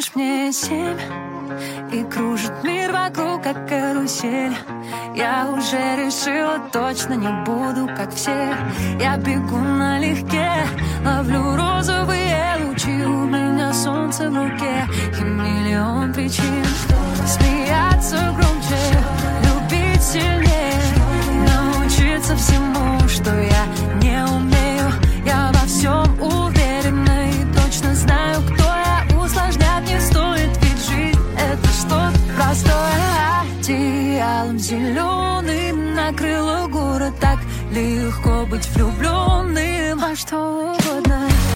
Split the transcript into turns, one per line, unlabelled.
звонишь мне 7 и кружит мир вокруг, как карусель. Я уже решила, точно не буду, как все. Я бегу налегке, ловлю розовые лучи. У меня солнце в руке и миллион причин смеяться громче, любить сильнее, научиться всему, что я не умею. Я во всем уверена и точно знаю, кто я. Усложнять не стоит, ведь жизнь — это что-то простое. Одеялом зеленым накрыло город. Так легко быть влюбленным во что угодно.